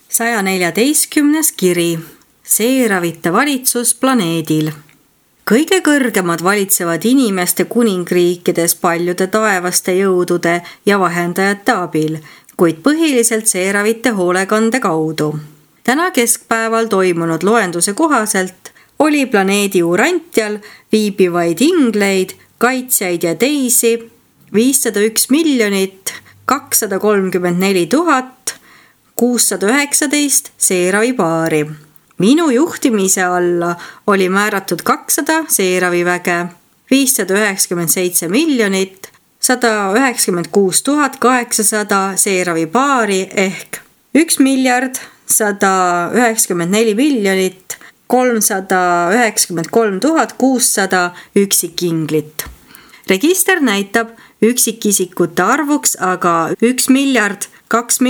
114. kiri. Seeravite valitsus planeedil. Kõige kõrgemad valitsevad inimeste kuningriikides paljude taevaste jõudude ja vahendajate abil, kuid põhiliselt seeravite hoolekande kaudu. Täna keskpäeval toimunud loenduse kohaselt oli planeedi Urantial viibivaid ingleid, kaitsjaid ja teisi 501 234 619 seeravipaari. Minu juhtimise alla oli määratud 200 seeraviväge, 597 196 800 seeravipaari ehk 1 194 393 600 üksikinglit. Register näitab üksikisikute arvuks aga 1 2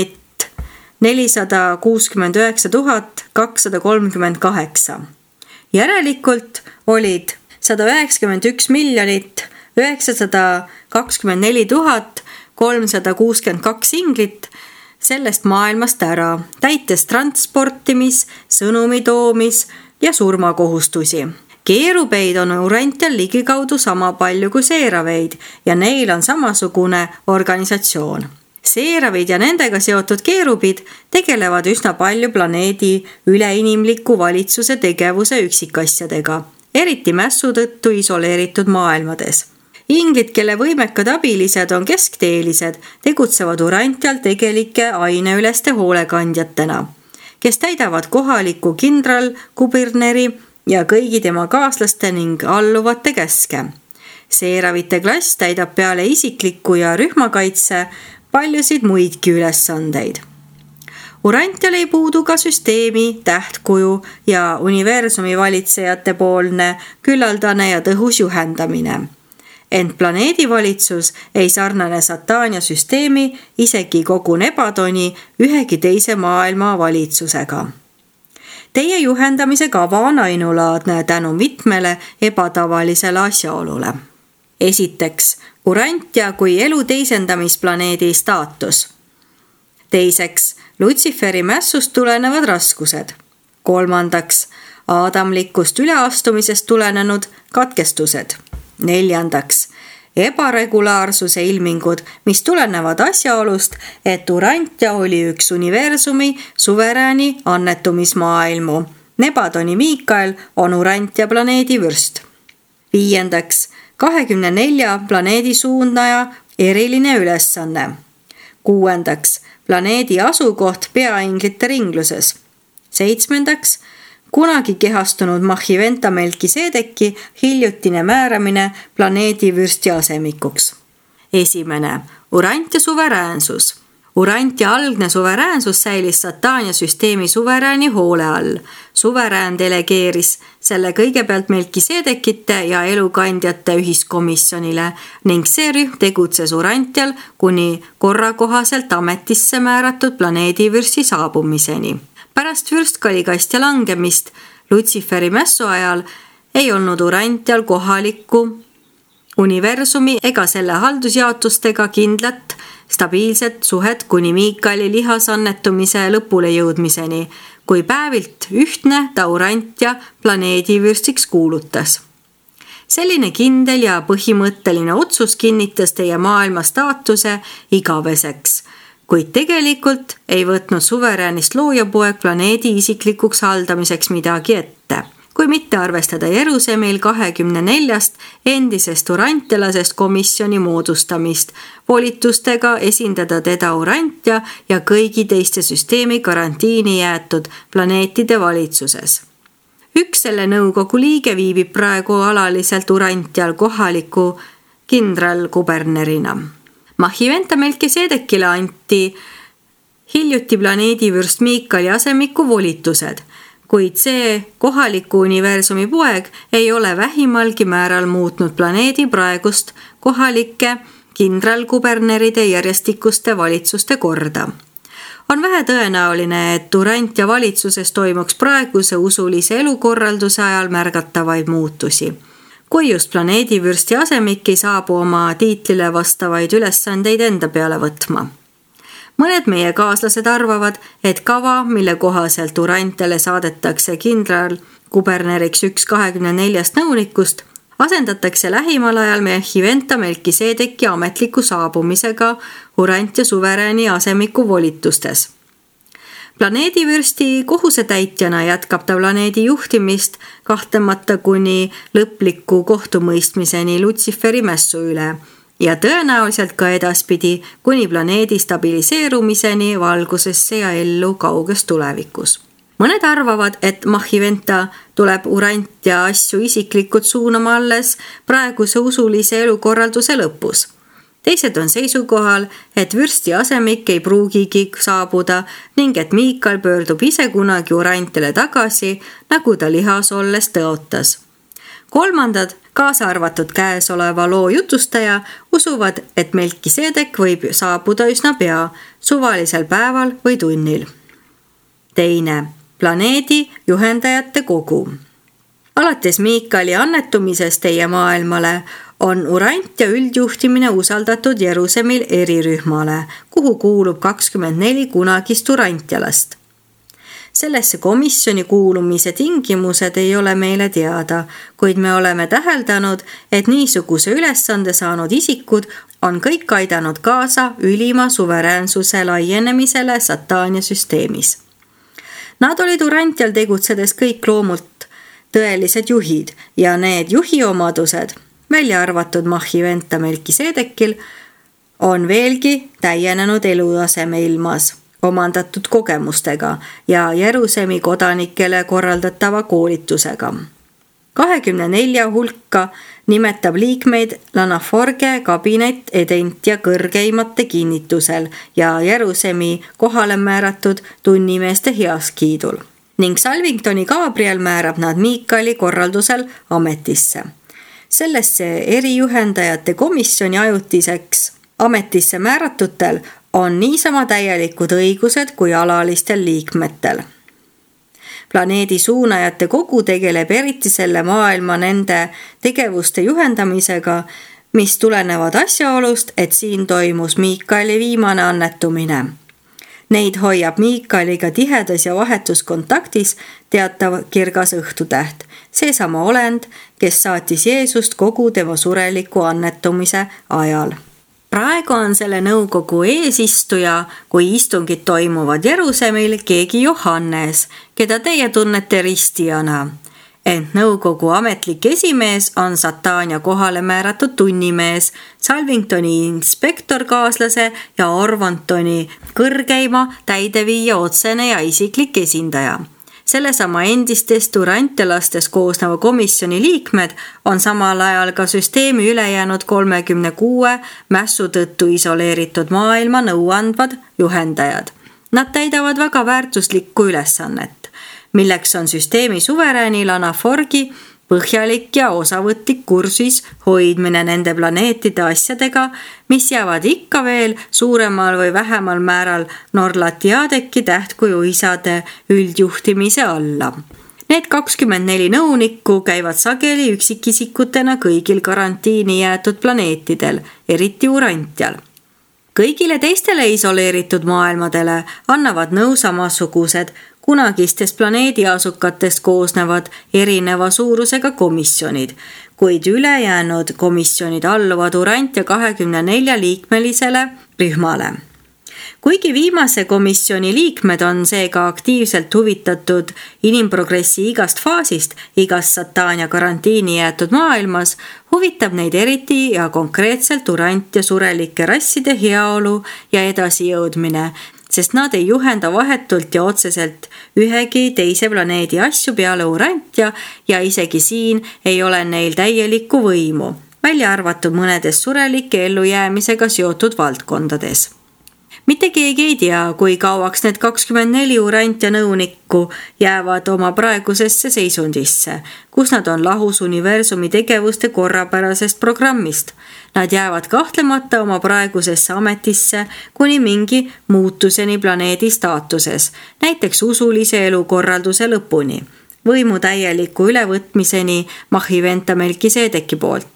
469 238. Järelikult olid 191 924 362 inglit sellest maailmast ära, täites transportimis, sõnumi toomis ja surmakohustusi. Keerubeid on Urantial ligikaudu sama palju kui seeraveid ja neil on samasugune organisatsioon. Seeravid ja nendega seotud keerubid tegelevad üsna palju planeedi üleinimliku valitsuse tegevuse üksikasjadega, eriti mässu tõttu isoleeritud maailmades. Inglid, kelle võimekad abilised on keskteelised, tegutsevad Urantial tegelike aineüleste hoolekandjatena, kes täidavad kohaliku kindralkuberneri ja kõigi tema kaaslaste ning alluvate käske. Seeravite klass täidab peale isikliku ja rühmakaitse paljusid muidki ülesandeid. Urantial ei puudu ka süsteemi, tähtkuju ja universumi valitsejate poolne küllaldane ja tõhus juhendamine. Ent planeedi valitsus ei sarnane Satania süsteemi isegi kogu Nebadoni ühegi teise maailma valitsusega. Teie juhendamise kava on ainulaadne tänu mitmele ebatavalisele asjaolule. Esiteks, Urantia kui elu teisendamisplaneedi staatus. Teiseks, Lutsiferi mässust tulenevad raskused. Kolmandaks, aadamlikust üleastumisest tulenenud katkestused. Neljandaks, ebaregulaarsuse ilmingud, mis tulenevad asjaolust, et Urantia oli üks universumi suverääni annetumismaailmu. Nebadoni Miikael on Urantia planeedi vürst. Viiendaks, 24 planeedi suundaja eriline ülesanne. Kuuendaks, planeedi asukoht peainglite ringluses. Seitsmendaks, kunagi kehastunud Mahiventa Melkisedeki hiljutine määramine planeedi vürsti asemikuks. Esimene, Urantia suveräänsus. Urantia algne suveräänsus säilis Satania süsteemi suverääni hoole all. Suverään delegeeris selle kõigepealt Melkisedekite ja elukandjate ühiskomisjonile ning see rühm tegutses Urantial kuni korrakohaselt ametisse määratud planeedi vürsti saabumiseni. Pärast vürstkaligastia langemist Lutsiferi mässu ajal ei olnud Urantial kohalikku universumi ega selle haldusjaotustega kindlat stabiilset suhet kuni Miikaeli lihasannetumise lõpule jõudmiseni, kui päevilt ühtne ta Urantia planeedi vürstiks kuulutas. Selline kindel ja põhimõtteline otsus kinnitas teie maailma staatuse igaveseks, kuid tegelikult ei võtnud suveräänist loojapoeg planeedi isiklikuks haldamiseks midagi ette. Kui mitte arvestada Jeruusalemil 24 endisest urantialasest komisjoni moodustamist, volitustega esindada teda Urantia ja kõigi teiste süsteemi karantiini jäetud planeetide valitsuses. Üks selle nõukogu liige viibib praegu alaliselt Urantial kohaliku kindralkubernerina. Mahiventa Melkisedekile anti hiljuti planeedi vürst Miikaeli asemiku volitused, kuid see kohaliku universumi poeg ei ole vähimalgi määral muutnud planeedi praegust kohalike kindralkuberneride järjestikuste valitsuste korda. On vähe tõenäoline, et Urantia valitsuses toimuks praeguse usulise elukorralduse ajal märgatavaid muutusi. Kui just planeedi vürsti asemik ei saabu oma tiitlile vastavaid ülesandeid enda peale võtma. Mõned meie kaaslased arvavad, et kava, mille kohaselt Urantiale saadetakse kindralkuberneriks üks 24 nõunikust, asendatakse lähimal ajal Mechiventa Melkisedeki ametliku saabumisega Urantia suverääni asemiku volitustes. Planeedivürsti kohusetäitjana jätkab ta planeedi juhtimist kahtlemata kuni lõpliku kohtumõistmiseni Lutsiferi mässu üle ja tõenäoliselt ka edaspidi kuni planeedi stabiliseerumiseni valgusesse ja ellu kauges tulevikus. Mõned arvavad, et Mechiventa tuleb Urantia asju isiklikult suunama alles praeguse usulise elukorralduse lõpus. Teised on seisukohal, et vürsti asemik ei pruugigi saabuda ning et Miikal pöördub ise kunagi Urantiale tagasi, nagu ta lihas olles tõotas. Kolmandad, kaasa arvatud käesoleva loo jutustaja, usuvad, et Melkisedek võib saabuda üsna pea, suvalisel päeval või tunnil. Teine, planeedi juhendajate kogu. Alates Miikali annetumisest teie maailmale on Urantia üldjuhtimine usaldatud Jeruusalemil erirühmale, kuhu kuulub 24 kunagist urantialast. Sellesse komisjoni kuulumise tingimused ei ole meile teada, kuid me oleme täheldanud, et niisuguse ülesande saanud isikud on kõik aidanud kaasa ülima suveräänsuse laienemisele Sataania süsteemis. Nad olid Urantial tegutsedes kõik loomult tõelised juhid ja need juhiomadused, välja arvatud Mechiventa Melkisedekil, on veelgi täienenud eluaseme ilmas, omandatud kogemustega ja Jeruusalemmi kodanikele korraldatava koolitusega. 24 hulka nimetab liikmeid Lanaforge kabinet Edentia kõrgeimate kinnitusel ja Jeruusalemmi kohale määratud tunnimeeste heaskiidul ning Salvingtoni Gabriel määrab nad Miikali korraldusel ametisse. Sellesse erijuhendajate komisjoni ajutiseks ametisse määratutel on niisama täielikud õigused kui alalistel liikmetel. Planeedi suunajate kogu tegeleb eriti selle maailma nende tegevuste juhendamisega, mis tulenevad asjaolust, et siin toimus Miikali viimane annetumine. Neid hoiab Miikaliga tihedas ja vahetus kontaktis teatav kirgas õhtutäht, seesama olend, kes saatis Jeesust kogu tema sureliku annetumise ajal. Praegu on selle nõukogu eesistuja, kui istungid toimuvad Jeruusalemil, keegi Johannes, keda teie tunnete ristijana. Ent nõukogu ametlik esimees on Sataania kohale määratud tunnimees, Salvingtoni inspektorkaaslase ja Orvontoni kõrgeima täideviija otsene ja isiklik esindaja. Sellesama endistest urantialastest koosneva komisjoni liikmed on samal ajal ka süsteemi ülejäänud 36 mässu tõttu isoleeritud maailma nõuandvad juhendajad. Nad täidavad väga väärtuslikku ülesannet, milleks on süsteemi suverääni Lanaforgi põhjalik ja osavõtlik kursis hoidmine nende planeetide asjadega, mis jäävad ikka veel suuremal või vähemal määral Norlatiadeki tähtkuju isade üldjuhtimise alla. Need 24 nõunikku käivad sageli üksikisikutena kõigil karantiini jäetud planeetidel, eriti Urantial. Kõigile teistele isoleeritud maailmadele annavad nõu samasugused kunagistest planeediasukatest koosnevad erineva suurusega komisjonid, kuid ülejäänud komisjonid alluvad Urantia 24 liikmelisele rühmale. Kuigi viimase komisjoni liikmed on seega aktiivselt huvitatud inimprogressi igast faasist, igast Sataania karantiini jäetud maailmas, huvitab neid eriti ja konkreetselt Urantia surelike rasside heaolu ja edasijõudmine, sest nad ei juhenda vahetult ja otseselt ühegi teise planeedi asju peale Urantia ja isegi siin ei ole neil täielikku võimu, välja arvatud mõnedes surelike ellujäämisega seotud valdkondades. Mitte keegi ei tea, kui kauaks need 24 Urantia nõunikku jäävad oma praegusesse seisundisse, kus nad on lahus universumi tegevuste korrapärasest programmist. Nad jäävad kahtlemata oma praegusesse ametisse kuni mingi muutuseni planeedi staatuses, näiteks usulise elukorralduse lõpuni, võimu täieliku ülevõtmiseni Mechiventa Melkisedeki poolt,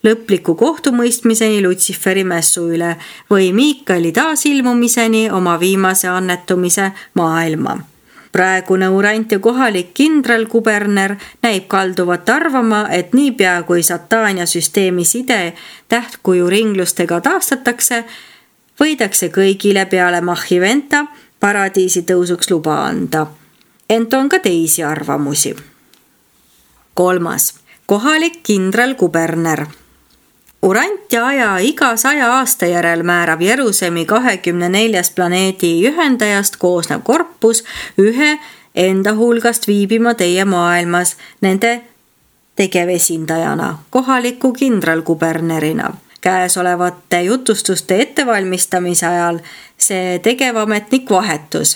lõpliku kohtumõistmiseni Lutsiferi mässu üle või Miikaeli taasilmumiseni oma viimase annetumise maailma. Praegune urant ja kohalik kindralkuberner näib kalduvat arvama, et niipea kui Satania süsteemi side tähtkuju ringlustega taastatakse, võidakse kõigile peale Mahiventa paradiisi tõusuks luba anda. Ent on ka teisi arvamusi. 3. Kohalik kindralkuberner. Urant ja aja iga 100 aasta järel määrab Jerusemi 24 planeedi ühendajast koosnev korpus ühe enda hulgast viibima teie maailmas nende tegevesindajana, kohaliku kindralkubernerina. Käesolevate jutustuste ettevalmistamise ajal see tegevametnik vahetus.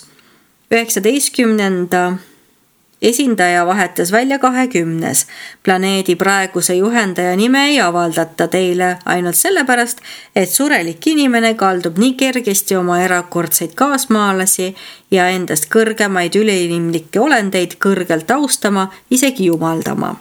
19. esindaja vahetas välja 20. Planeedi praeguse juhendaja nime ei avaldata teile ainult sellepärast, et surelik inimene kaldub nii kergesti oma erakordseid kaasmaalasi ja endast kõrgemaid üleinimlikke olendeid kõrgelt austama, isegi jumaldama.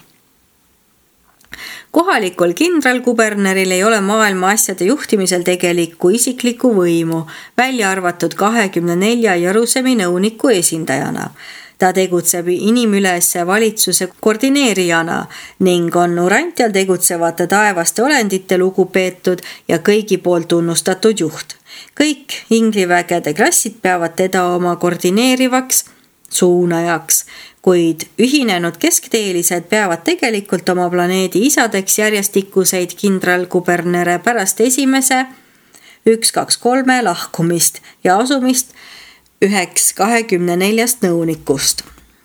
Kohalikul kindralkuberneril ei ole maailma asjade juhtimisel tegelikku isiklikku võimu, välja arvatud 24 Jerusemi nõuniku esindajana. Ta tegutseb inimülese valitsuse koordineerijana ning on urantial tegutsevate taevaste olendite lugupeetud ja kõigi poolt tunnustatud juht. Kõik inglivägede klassid peavad teda oma koordineerivaks suunajaks, kuid ühinenud keskteelised peavad tegelikult oma planeedi isadeks järjestikuseid kindralkubernere pärast esimese 1-2-3 lahkumist ja asumist 1-24 nõunikust.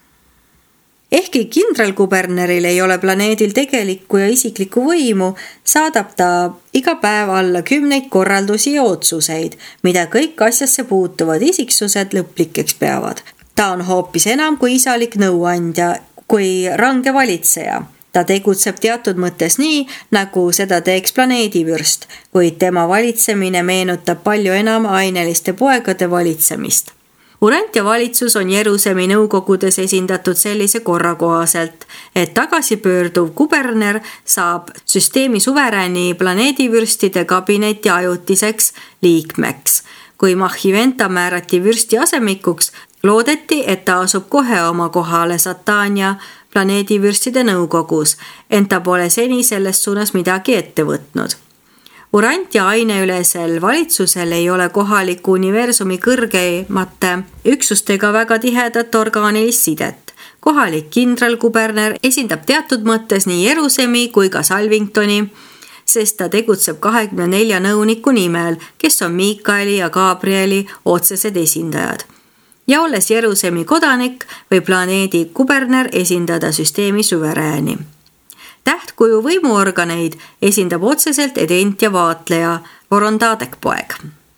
Ehkki kindralkuberneril ei ole planeedil tegelikku ja isiklikku võimu, saadab ta iga päev alla 10 korraldusi ja otsuseid, mida kõik asjasse puutuvad isiksused lõplikeks peavad. Ta on hoopis enam kui isalik nõuandja, kui range valitseja. Ta tegutseb teatud mõttes nii, nagu seda teeks planeedivürst, kuid tema valitsemine meenutab palju enam aineliste poegade valitsemist. Urant ja valitsus on Jerusemi nõukogudes esindatud sellise korra kohaselt, et tagasipöörduv kuberner saab süsteemi suverääni planeedivürstide kabineti ajutiseks liikmeks. Kui Mahiventa määrati vürsti asemikuks, loodeti, et ta asub kohe oma kohale Satania planeedivürstide nõukogus, ent ta pole seni selles suunas midagi ette võtnud. Urant ja aineülesel valitsusel ei ole kohaliku universumi kõrgemate üksustega väga tihedat orgaanilist sidet. Kohalik kindralkuberner esindab teatud mõttes nii Jerusemi kui ka Salvingtoni, sest ta tegutseb 24 nõuniku nimel, kes on Miikaeli ja Gabrieli otsesed esindajad. Ja olles Jerusemi kodanik või planeedi kuberner esindada süsteemi suverääni. Tähtkuju võimuorganeid esindab otseselt edent ja vaatleja, Vorondadek-poeg.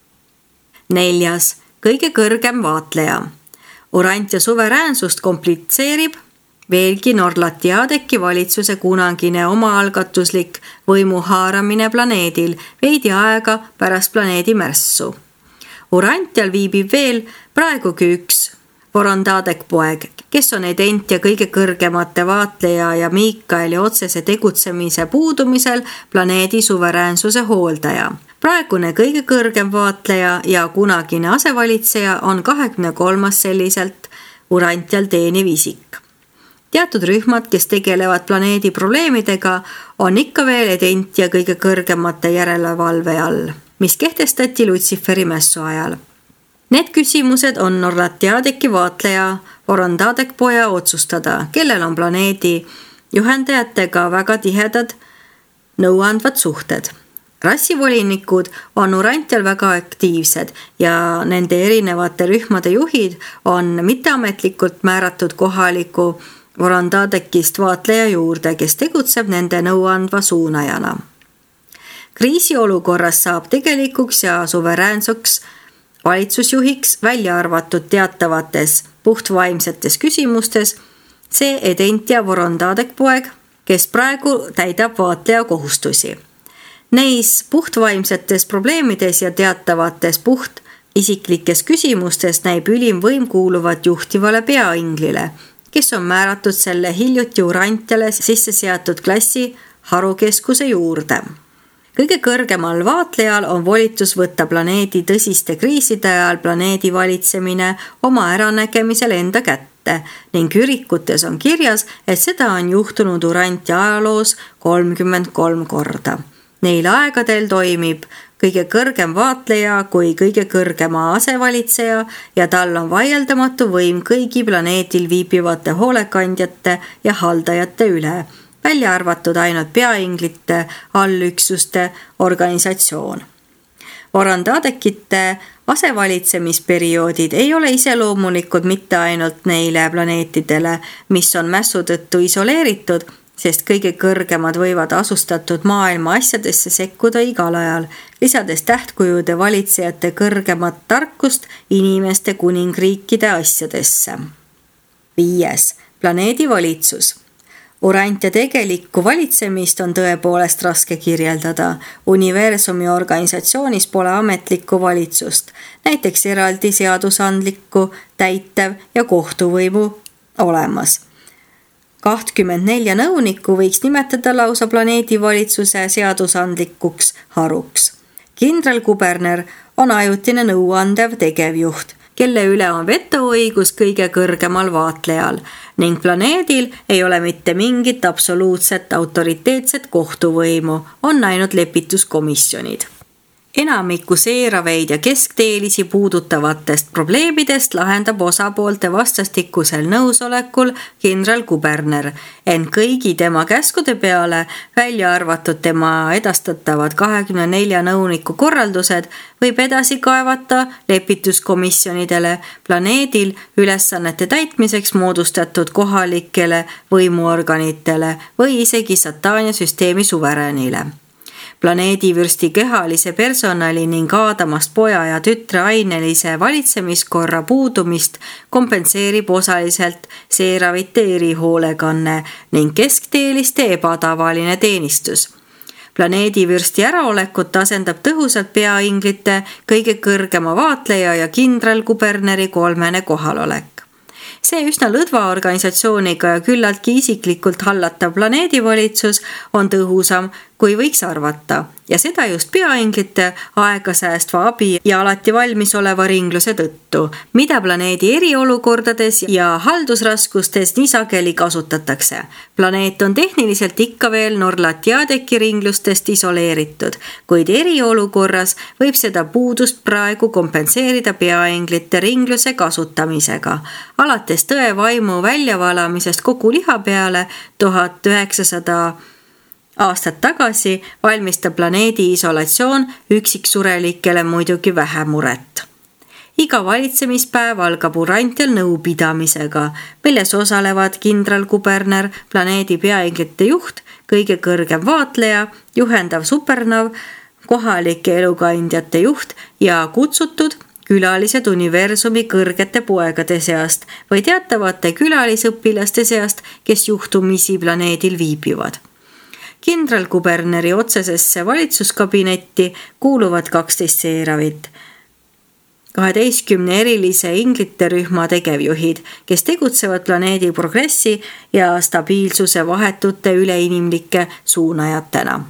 4. Kõige kõrgem vaatleja. Urant ja suveräänsust komplitseerib veelgi Norlatiadeki valitsuse kunagine omaalgatuslik võimu haaramine planeedil veidi aega pärast planeedi mässu. Urantial viibib veel praegugi üks Vorondadek-poeg, kes on edent ja kõige kõrgemate vaatleja ja Miikaeli otsese tegutsemise puudumisel planeedi suveräänsuse hooldaja. Praegune kõige kõrgem vaatleja ja kunagine asevalitseja on 23. selliselt urantial teeniv isik. Teatud rühmad, kes tegelevad planeedi probleemidega, on ikka veel edent ja kõige kõrgemate järelevalve all, mis kehtestati Lutsiferi mässu ajal. Need küsimused on Norlatiadeki vaatleja Vorondadek-poja otsustada, kellel on planeedi juhendajatega väga tihedad nõuandvad suhted. Rassivolinikud on urantial väga aktiivsed ja nende erinevate rühmade juhid on mitteametlikult määratud kohaliku Vorondadekist vaatleja juurde, kes tegutseb nende nõuandva suunajana. Kriisiolukorras saab tegelikuks ja suveräänsuks valitsusjuhiks välja arvatud teatavates puhtvaimsetes küsimustes see edent ja Vorondadek-poeg, kes praegu täidab vaatleja kohustusi. Neis puhtvaimsetes probleemides ja teatavates puht isiklikes küsimustes näib ülim võim kuuluvat juhtivale peainglile, kes on määratud selle hiljuti urantiale sisse seatud klassi harukeskuse juurde. Kõige kõrgemal vaatlejal on volitus võtta planeedi tõsiste kriiside ajal planeedi valitsemine oma äranägemisel enda kätte ning ürikutes on kirjas, et seda on juhtunud Urantia ajaloos 33 korda. Neil aegadel toimib kõige kõrgem vaatleja kui kõige kõrgema asevalitseja ja tal on vaieldamatu võim kõigi planeedil viibivate hoolekandjate ja haldajate üle, välja arvatud ainult peainglite allüksuste organisatsioon. Orandadekite asevalitsemisperioodid ei ole iseloomulikud mitte ainult neile planeetidele, mis on mässu tõttu isoleeritud, sest kõige kõrgemad võivad asustatud maailma asjadesse sekkuda igal ajal, lisades tähtkujude valitsejate kõrgemat tarkust inimeste kuningriikide asjadesse. 5. Planeedi valitsus. Urantia tegelikku valitsemist on tõepoolest raske kirjeldada. Universumi organisatsioonis pole ametlikku valitsust, näiteks eraldi seadusandlikku, täitev ja kohtuvõimu olemas. 24 nõunikku võiks nimetada lausa planeedi valitsuse seadusandlikuks haruks. Kindralkuberner on ajutine nõuandev tegevjuht, kelle üle on vetoõigus kõige kõrgemal vaatlejal ning planeedil ei ole mitte mingit absoluutset autoriteetset kohtuvõimu, on ainult lepituskomisjonid. Enamiku seeraveid ja keskteelisi puudutavatest probleemidest lahendab osapoolte vastastikusel nõusolekul kindralkuberner, ent kõigi tema käskude peale, välja arvatud tema edastatavad 24 nõuniku korraldused, võib edasi kaevata lepituskomisjonidele planeedil ülesannete täitmiseks moodustatud kohalikele võimuorganitele või isegi Satania süsteemi suveräänile. Planeedivürsti kehalise personali ning Aadamast poja ja tütre ainelise valitsemiskorra puudumist kompenseerib osaliselt seeravite erihoolekanne ning keskteeliste ebatavaline teenistus. Planeedivürsti äraolekut asendab tõhusalt peainglite kõige kõrgema vaatleja ja kindralkuberneri kolmene kohalolek. See üsna lõdva organisatsiooniga ja küllaltki isiklikult hallatav planeedivalitsus on tõhusam, kui võiks arvata, ja seda just peainglite aegasäästva abi ja alati valmis oleva ringluse tõttu, mida planeedi eriolukordades ja haldusraskustes nii sageli kasutatakse. Planeet on tehniliselt ikka veel Norlatiadeki ringlustest isoleeritud, kuid eriolukorras võib seda puudust praegu kompenseerida peainglite ringluse kasutamisega. Alates tõe vaimu väljavalamisest kogu liha peale 1900 aastat tagasi valmistab planeedi isolatsioon üksiksurelikele muidugi vähe muret. Iga valitsemispäev algab Urantial nõupidamisega, milles osalevad kindralkuberner, planeedi peainglite juht, kõige kõrgem vaatleja, juhendav supernav, kohalike elukandjate juht ja kutsutud külalised universumi kõrgete poegade seast või teatavate külalisõpilaste seast, kes juhtumisi planeedil viibivad. Kindralkuberneri otsesesse valitsuskabinetti kuuluvad 12 seeravit, 12 erilise inglite rühma tegevjuhid, kes tegutsevad planeedi progressi ja stabiilsuse vahetute üleinimlike suunajatena.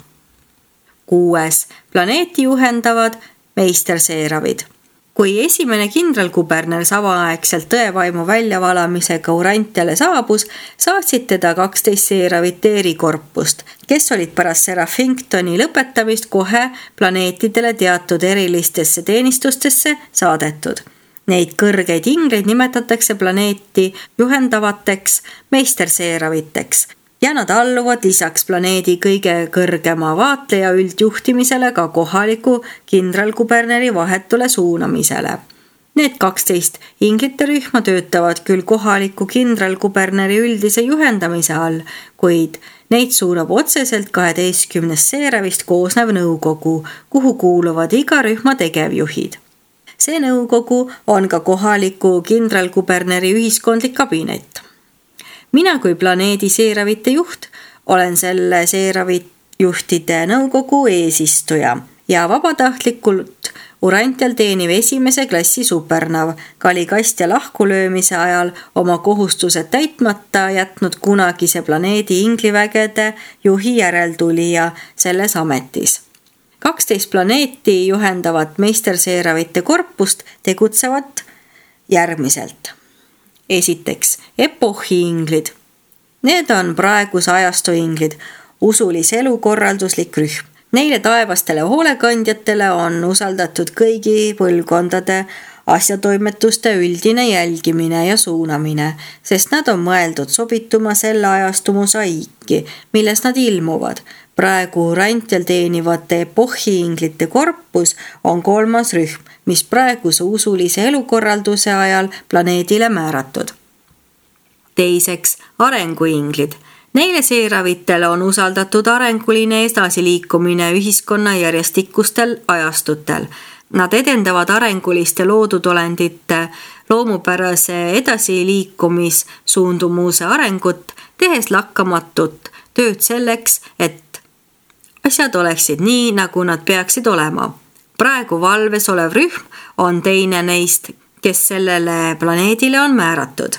6. Planeeti juhendavad meisterseeravid. Kui esimene kindralkuberner samaaegselt tõevaimu väljavalamisega Urantiale saabus, saatsid teda 12 seeravit erikorpust, kes olid pärast Serafinctoni lõpetamist kohe planeetidele teatud erilistesse teenistustesse saadetud. Neid kõrgeid ingleid nimetatakse planeeti juhendavateks meisterseeraviteks ja nad alluvad lisaks planeedi kõige kõrgema vaatleja üldjuhtimisele ka kohaliku kindralkuberneri vahetule suunamisele. Need 12 inglite rühma töötavad küll kohaliku kindralkuberneri üldise juhendamise all, kuid neid suunab otseselt 12 seeravist koosnev nõukogu, kuhu kuuluvad iga rühma tegevjuhid. See nõukogu on ka kohaliku kindralkuberneri ühiskondlik kabinet. Mina kui planeedi seeravite juht olen selle seeravit juhtide nõukogu eesistuja ja vabatahtlikult Urantial teenib esimese klassi supernav, galikastja lahkulöömise ajal oma kohustused täitmata jätnud kunagise planeedi inglivägede juhi järeltulija selles ametis. 12 planeeti juhendavat meisterseeravite korpust tegutsevad järgmiselt. Esiteks, epohhi-inglid. Need on praeguse ajastu inglid, usulise elukorralduslik rühm. Neile taevastele hoolekandjatele on usaldatud kõigi põlvkondade asjatoimetuste üldine jälgimine ja suunamine, sest nad on mõeldud sobituma selle ajastu mosaiiki, milles nad ilmuvad. Praegu Urantial teenivate epohhi-inglite korpus on 3. rühm, mis praeguse usulise elukorralduse ajal planeedile määratud. Teiseks, arenguinglid. Neile seeravitele on usaldatud arenguline edasiliikumine ühiskonna järjestikustel ajastutel. Nad edendavad arenguliste loodudolendite loomupärase edasiliikumissuundumuse arengut, tehes lakkamatut tööd selleks, et asjad oleksid nii, nagu nad peaksid olema. Praegu valves olev rühm on teine neist, kes sellele planeedile on määratud.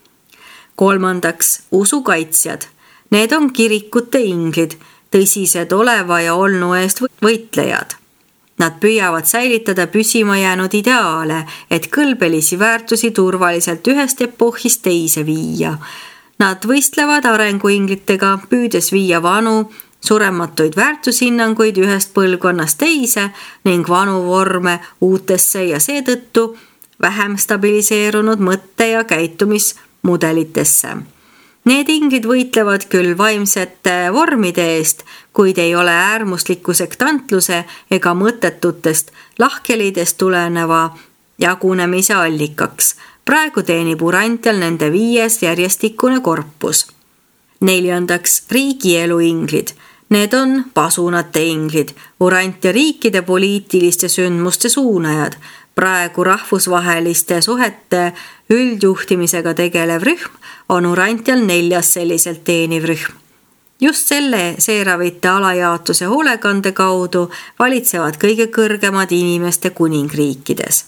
Kolmandaks, usukaitsjad. Need on kirikute inglid, tõsised oleva ja olnu eest võitlejad. Nad püüavad säilitada püsima jäänud ideaale, et kõlbelisi väärtusi turvaliselt ühest epohhist teise viia. Nad võistlevad arenguinglitega, püüdes viia vanu, surematuid väärtushinnanguid ühest põlvkonnast teise ning vanu vorme uutesse ja seetõttu vähem stabiliseerunud mõtte- ja käitumismudelitesse. Need inglid võitlevad küll vaimsete vormide eest, kuid ei ole äärmusliku sektantluse ega mõttetutest lahkelidest tuleneva jagunemise allikaks. Praegu teenib Urantial nende 5. järjestikune korpus. Neljandaks, riigielu inglid. Need on pasunate inglid, Urantia riikide poliitiliste sündmuste suunajad. Praegu rahvusvaheliste suhete üldjuhtimisega tegelev rühm on Urantial 4. selliselt teeniv rühm. Just selle seeravite alajaotuse hoolekande kaudu valitsevad kõige kõrgemad inimeste kuningriikides.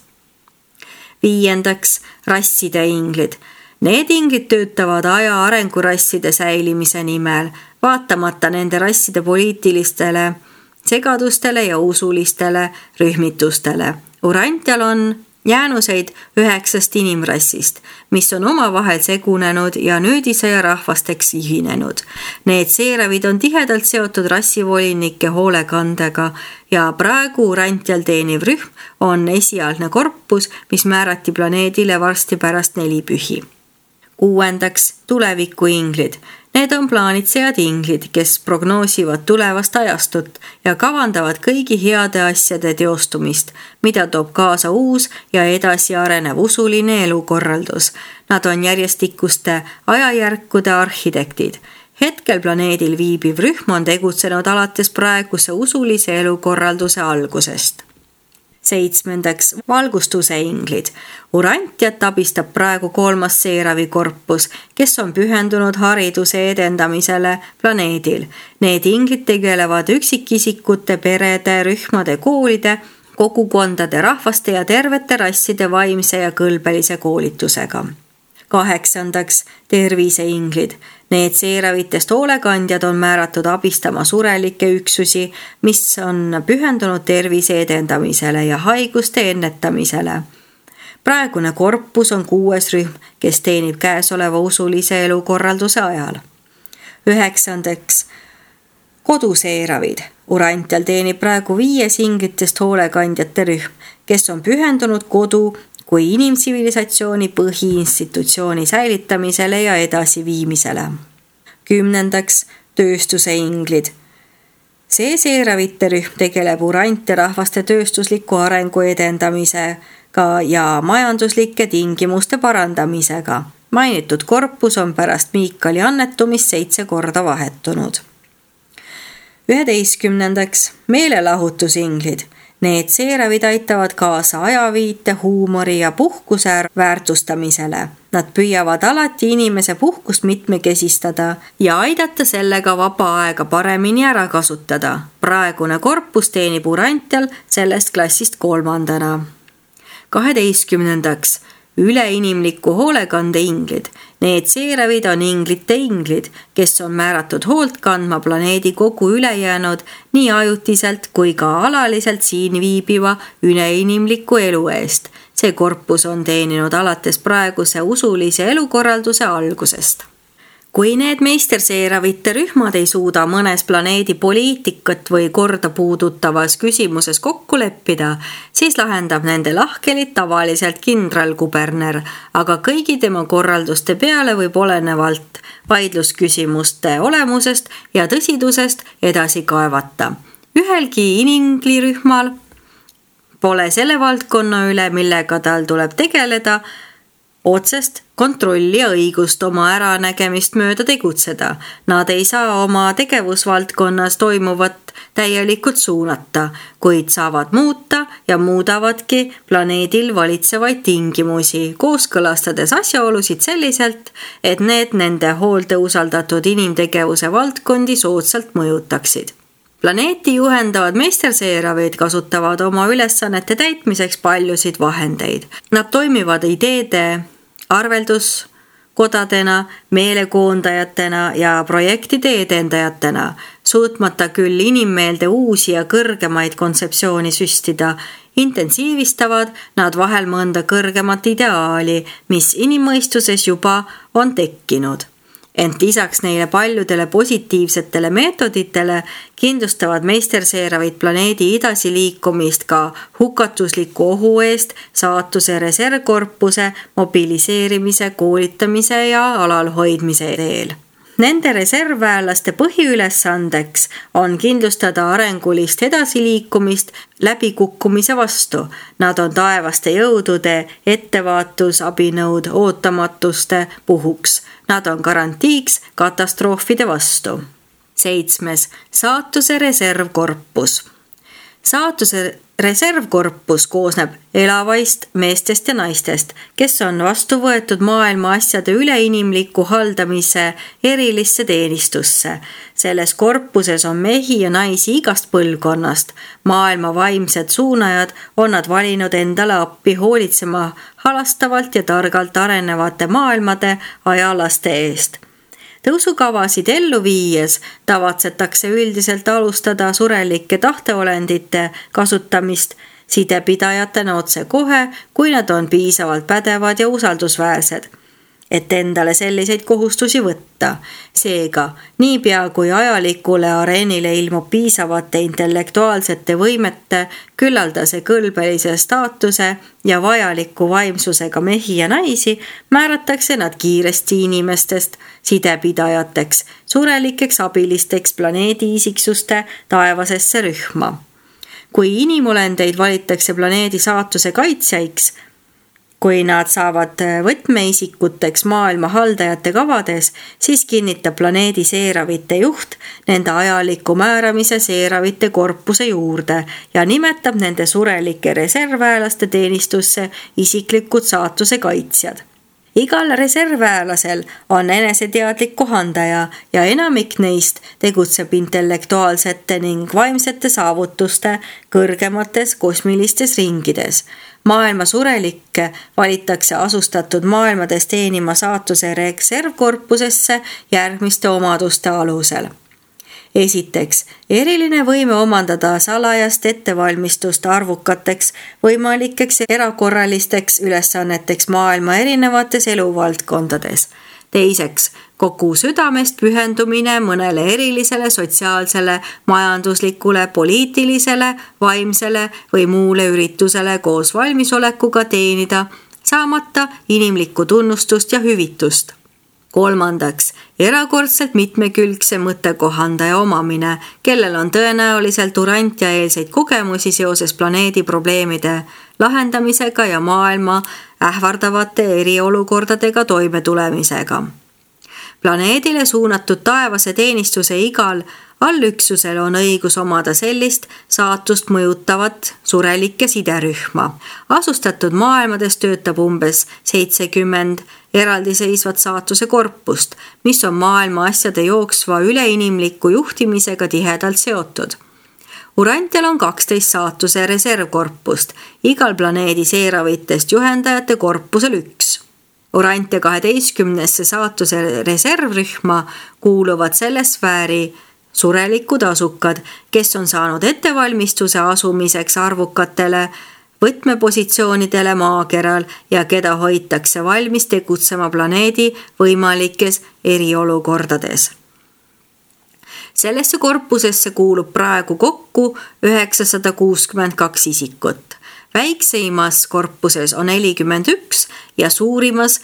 Viiendaks, rasside inglid. Need inglid töötavad aja arengurasside säilimise nimel, vaatamata nende rasside poliitilistele segadustele ja usulistele rühmitustele. Urantial on jäänuseid 9 inimrassist, mis on omavahel segunenud ja nüüdisaja rahvasteks ühinenud. Need seeravid on tihedalt seotud rassivolinike hoolekandega ja praegu Urantial teeniv rühm on esialgne korpus, mis määrati planeedile varsti pärast 4 pühi. Kuuendaks, tulevikuinglid. Need on plaanitsejad inglid, kes prognoosivad tulevast ajastut ja kavandavad kõigi heade asjade teostumist, mida toob kaasa uus ja edasi arenev usuline elukorraldus. Nad on järjestikuste ajajärkude arhitektid. Hetkel planeedil viibiv rühm on tegutsenud alates praeguse usulise elukorralduse algusest. 7. valgustuse inglid. Urantiat abistab praegu 3. seeravi korpus, kes on pühendunud hariduse edendamisele planeedil. Need inglid tegelevad üksikisikute, perede, rühmade, koolide, kogukondade, rahvaste ja tervete rasside vaimse ja kõlbelise koolitusega. 8. terviseinglid. Need seeravitest hoolekandjad on määratud abistama surelikke üksusi, mis on pühendunud tervise edendamisele ja haiguste ennetamisele. Praegune korpus on 6. rühm, kes teenib käesoleva usulise elukorralduse ajal. 9. koduseeravid. Urantial teenib praegu 5 inglitest hoolekandjate rühm, kes on pühendunud kodu kui inimtsivilisatsiooni põhiinstitutsiooni säilitamisele ja edasiviimisele. 10. tööstuse inglid. See seeravite rühm tegeleb Urantia rahvaste tööstusliku arengu edendamisega ja majanduslike tingimuste parandamisega. Mainitud korpus on pärast Miikali annetumist 7 korda vahetunud. 11. meelelahutusinglid. Need seeravid aitavad kaasa ajaviite, huumori ja puhkuse väärtustamisele. Nad püüavad alati inimese puhkust mitmekesistada ja aidata sellega vaba aega paremini ära kasutada. Praegune korpus teenib Urantial sellest klassist 3. 12. Üleinimliku hoolekande inglid. Need seeravid on inglite inglid, kes on määratud hoolt kandma planeedi kogu ülejäänud nii ajutiselt kui ka alaliselt siin viibiva üleinimliku elu eest. See korpus on teeninud alates praeguse usulise elukorralduse algusest. Kui need meisterseeravite rühmad ei suuda mõnes planeedi poliitikat või korda puudutavas küsimuses kokku leppida, siis lahendab nende lahkelit tavaliselt kindralkuberner, aga kõigi tema korralduste peale võib olenevalt vaidlusküsimuste olemusest ja tõsidusest edasi kaevata. Ühelgi inimlirühmal pole selle valdkonna üle, millega tal tuleb tegeleda, otsest kontrolli ja õigust oma äranägemist mööda tegutseda. Nad ei saa oma tegevusvaldkonnas toimuvat täielikult suunata, kuid saavad muuta ja muudavadki planeedil valitsevaid tingimusi, kooskõlastades asjaolusid selliselt, et need nende hoolde usaldatud inimtegevuse valdkondi soodsalt mõjutaksid. Planeeti juhendavad meisterseeravid kasutavad oma ülesannete täitmiseks paljusid vahendeid. Nad toimivad ideede arvelduskodadena, meelekoondajatena ja projektide edendajatena, suutmata küll inimmeelde uusi ja kõrgemaid kontseptsiooni süstida, intensiivistavad nad vahel mõnda kõrgemat ideaali, mis inimmõistuses juba on tekkinud. Ent lisaks neile paljudele positiivsetele meetoditele kindlustavad meisterseeravid planeedi edasiliikumist ka hukatusliku ohu eest saatuse reservkorpuse mobiliseerimise, koolitamise ja alalhoidmise teel. Nende reservväelaste põhiülesandeks on kindlustada arengulist edasiliikumist läbikukkumise vastu. Nad on taevaste jõudude ettevaatusabinõud ootamatuste puhuks. Nad on garantiiks katastroofide vastu. 7. Saatuse reservkorpus. Saatuse reservkorpus koosneb elavaist meestest ja naistest, kes on vastu võetud maailma asjade üleinimliku haldamise erilisse teenistusse. Selles korpuses on mehi ja naisi igast põlvkonnast. Maailma vaimsed suunajad on nad valinud endale appi hoolitsema halastavalt ja targalt arenevate maailmade ajalaste eest. Tõusukavasid ellu viies tavatsetakse üldiselt alustada surelike tahteolendite kasutamist sidepidajatena otse kohe, kui nad on piisavalt pädevad ja usaldusväärsed, et endale selliseid kohustusi võtta. Seega, niipea kui ajalikule areenile ilmub piisavate intellektuaalsete võimete, küllaldase kõlbelise staatuse ja vajaliku vaimsusega mehi ja naisi, määratakse nad kiiresti inimestest sidepidajateks, surelikeks abilisteks planeedi isiksuste taevasesse rühma. Kui inimolendeid valitakse planeedi saatuse kaitsjaiks, kui nad saavad võtmeisikuteks maailma haldajate kavades, siis kinnitab planeedi seeravite juht nende ajaliku määramise seeravite korpuse juurde ja nimetab nende surelike reservväelaste teenistusse isiklikud saatuse kaitsjad. Igal reservväelasel on eneseteadlik kohandaja ja enamik neist tegutseb intellektuaalsete ning vaimsete saavutuste kõrgemates kosmilistes ringides. Maailma surelikke valitakse asustatud maailmades teenima saatuse reservkorpusesse järgmiste omaduste alusel. Esiteks, eriline võime omandada salajast ettevalmistust arvukateks võimalikeks erakorralisteks ülesanneteks maailma erinevates eluvaldkondades. Teiseks, kogu südamest pühendumine mõnele erilisele sotsiaalsele, majanduslikule, poliitilisele, vaimsele või muule üritusele koos valmisolekuga teenida, saamata inimlikku tunnustust ja hüvitust. Kolmandaks, erakordselt mitmekülgse mõttekohandaja omamine, kellel on tõenäoliselt Urantia-eelseid kogemusi seoses planeedi probleemide lahendamisega ja maailma ähvardavate eriolukordadega toimetulemisega. Planeedile suunatud taevase teenistuse igal allüksusel on õigus omada sellist saatust mõjutavat surelike siderühma. Asustatud maailmades töötab umbes 70 eraldiseisvat saatuse korpust, mis on maailma asjade jooksva üleinimliku juhtimisega tihedalt seotud. Urantial on 12 saatuse reservkorpust, igal planeedi seeravitest juhendajate korpusel 1. Urantia 12. saatuse reservrühma kuuluvad selle sfääri surelikud asukad, kes on saanud ettevalmistuse asumiseks arvukatele võtmepositsioonidele maakeral ja keda hoitakse valmis tegutsema planeedi võimalikes eriolukordades. Sellesse korpusesse kuulub praegu kokku 962 isikut. Väikseimas korpuses on 41 ja suurimas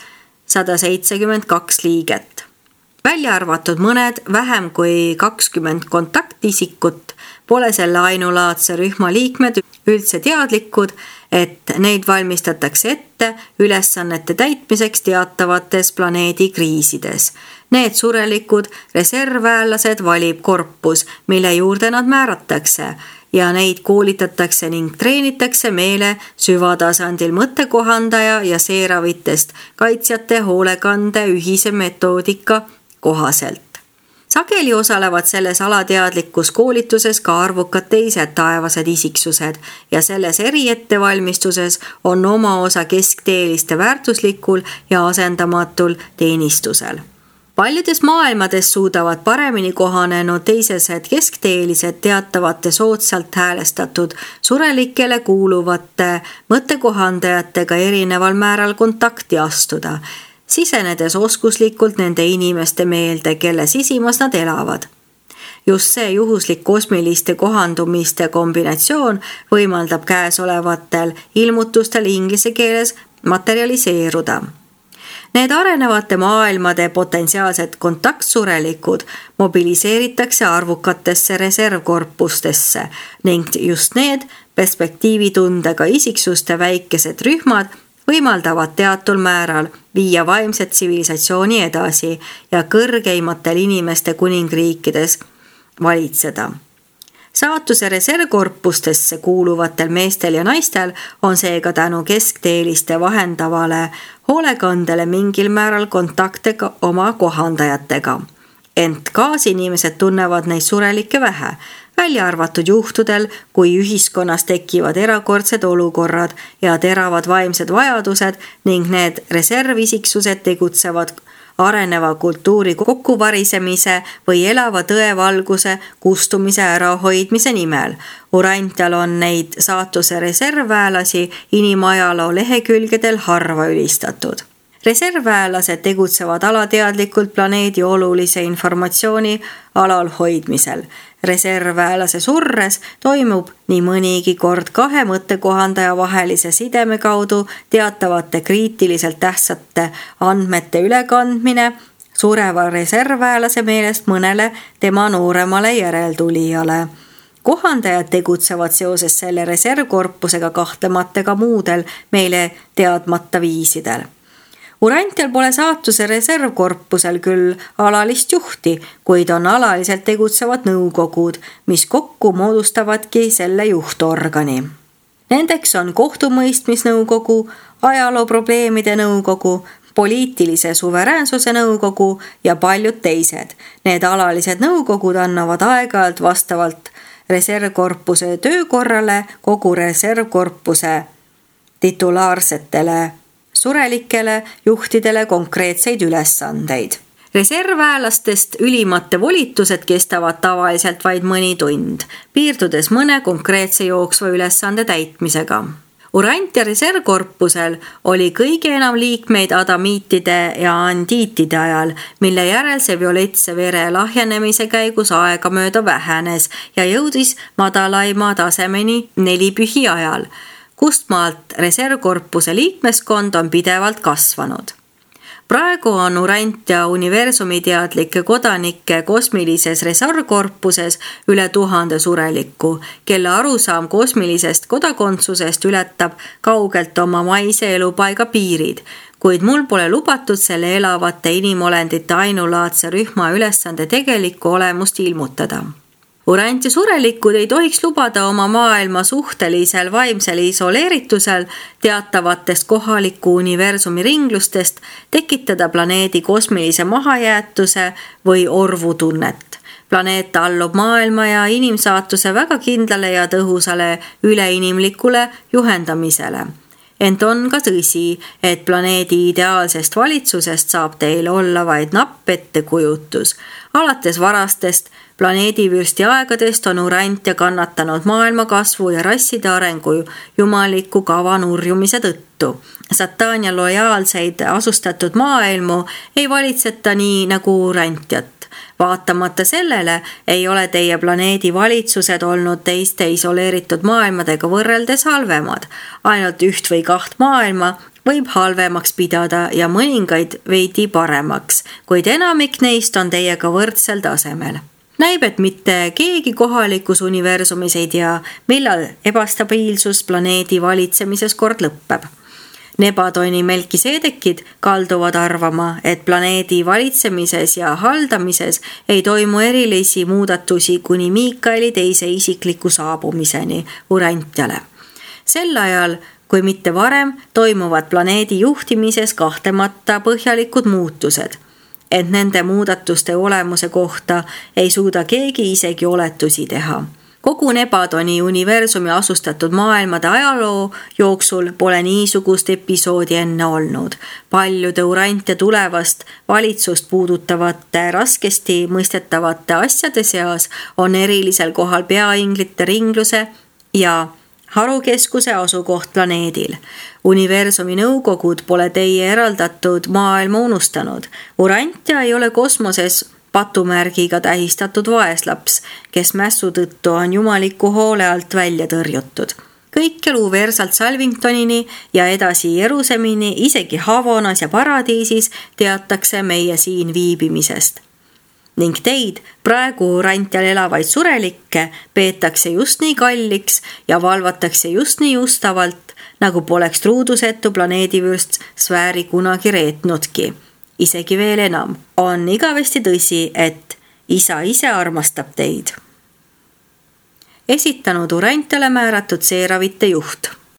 172 liiget. Välja arvatud mõned vähem kui 20 kontaktisikut pole selle ainulaadse rühma liikmed üldse teadlikud, et neid valmistatakse ette ülesannete täitmiseks teatavates planeedi kriisides. Need surelikud reservväelased valib korpus, mille juurde nad määratakse ja neid koolitatakse ning treenitakse meele süvatasandil mõttekohandaja ja seeravitest kaitsjate hoolekande ühise metoodika kohaselt. Sageli osalevad selles alateadlikus koolituses ka arvukad teised taevased isiksused ja selles eriettevalmistuses on oma osa keskteeliste väärtuslikul ja asendamatul teenistusel. Paljudes maailmades suudavad paremini kohanenud teisesed keskteelised teatavate soodsalt häälestatud surelikele kuuluvate mõttekohandajatega erineval määral kontakti astuda, sisenedes oskuslikult nende inimeste meelde, kelle sisimas nad elavad. Just see juhuslik kosmiliste kohandumiste kombinatsioon võimaldab käesolevatel ilmutustel inglise keeles materialiseeruda. Need arenevate maailmade potentsiaalsed kontaktsurelikud mobiliseeritakse arvukatesse reservkorpustesse ning just need perspektiivitundega isiksuste väikesed rühmad võimaldavad teatul määral viia vaimset tsivilisatsiooni edasi ja kõrgeimatel inimeste kuningriikides valitseda. Saatuse reservkorpustesse kuuluvatel meestel ja naistel on seega tänu keskteeliste vahendavale hoolekandele mingil määral kontakte oma kohandajatega. Ent kaasinimesed tunnevad neid surelikke vähe, välja arvatud juhtudel, kui ühiskonnas tekivad erakordsed olukorrad ja teravad vaimsed vajadused ning need reservisiksused tegutsevad areneva kultuuri kokkuvarisemise või elava tõevalguse kustumise ärahoidmise nimel. Urantial on neid saatuse reservväelasi inimajaloo lehekülgedel harva ülistatud. Reservväelased tegutsevad alateadlikult planeedi olulise informatsiooni alalhoidmisel. Reservväelase surres toimub nii mõnigi kord 2 mõttekohandaja vahelise sideme kaudu teatavate kriitiliselt tähtsate andmete ülekandmine sureva reservväelase meelest mõnele tema nooremale järeltulijale. Kohandajad tegutsevad seoses selle reservkorpusega kahtlemata ka muudel meile teadmata viisidel. Urantial pole saatuse reservkorpusel küll alalist juhti, kuid on alaliselt tegutsevad nõukogud, mis kokku moodustavadki selle juhtorgani. Nendeks on kohtumõistmisnõukogu, ajalooprobleemide nõukogu, poliitilise suveräänsuse nõukogu ja paljud teised. Need alalised nõukogud annavad aeg-ajalt vastavalt reservkorpuse töökorrale kogu reservkorpuse titulaarsetele surelikele juhtidele konkreetseid ülesandeid. Reservväelastest ülimate volitused kestavad tavaliselt vaid mõni tund, piirdudes mõne konkreetse jooksva ülesande täitmisega. Urantia reservkorpusel oli kõige enam liikmeid adamiitide ja andiitide ajal, mille järel see violetse vere lahjenemise käigus aegamööda vähenes ja jõudis madalaima tasemeni 4 pühi ajal, kustmaalt reservkorpuse liikmeskond on pidevalt kasvanud. Praegu on Urantia universumiteadlike kodanike kosmilises reservkorpuses üle 1000 surelikku, kelle arusaam kosmilisest kodakondsusest ületab kaugelt oma maise elupaiga piirid, kuid mul pole lubatud selle elavate inimolendite ainulaadse rühma ülesande tegelikku olemust ilmutada. Urant ja surelikud ei tohiks lubada oma maailma suhtelisel vaimsel isoleeritusel teatavatest kohaliku universumi ringlustest tekitada planeedi kosmilise mahajäetuse või orvutunnet. Planeet allub maailma ja inimsaatuse väga kindlale ja tõhusale üleinimlikule juhendamisele. Ent on ka tõsi, et planeedi ideaalsest valitsusest saab teil olla vaid napp ettekujutus. Alates varastest planeedivürsti aegadest on Urantia kannatanud maailma kasvu ja rasside arengu jumaliku kava nurjumise tõttu. Satania lojaalseid asustatud maailmu ei valitseta nii nagu Urantiat. Vaatamata sellele ei ole teie planeedi valitsused olnud teiste isoleeritud maailmadega võrreldes halvemad. Ainult 1 või 2 maailma võib halvemaks pidada ja mõningaid veidi paremaks, kuid enamik neist on teiega võrdsel tasemel. Näib, et mitte keegi kohalikus universumis ei tea, millal ebastabiilsus planeedi valitsemises kord lõpeb. Nebadoni Melkiseedekid kalduvad arvama, et planeedi valitsemises ja haldamises ei toimu erilisi muudatusi kuni Miikaeli teise isikliku saabumiseni Urantiale. Sel ajal, kui mitte varem, toimuvad planeedi juhtimises kahtlemata põhjalikud muutused. Ent nende muudatuste olemuse kohta ei suuda keegi isegi oletusi teha. Kogu Nebadoni universumi asustatud maailmade ajaloo jooksul pole niisugust episoodi enne olnud. Paljude Urantia tulevast valitsust puudutavate raskesti mõistetavate asjade seas on erilisel kohal peainglite ringluse ja harukeskuse asukoht planeedil. Universumi nõukogud pole teie eraldatud maailma unustanud. Urantia ei ole kosmoses patumärgiga tähistatud vaeslaps, kes mässu tõttu on jumaliku hoole alt välja tõrjutud. Kõikjal Uversalt Salvingtonini ja edasi Jeruusalemini, isegi Havonas ja Paradiisis teatakse meie siin viibimisest. Ning teid, praegu Urantial elavaid surelikke, peetakse just nii kalliks ja valvatakse just nii ustavalt, nagu poleks truudusetu planeedivürst sfääri kunagi reetnudki. Isegi veel enam, on igavesti tõsi, et isa ise armastab teid. Esitanud Urantiale määratud seeravite juht.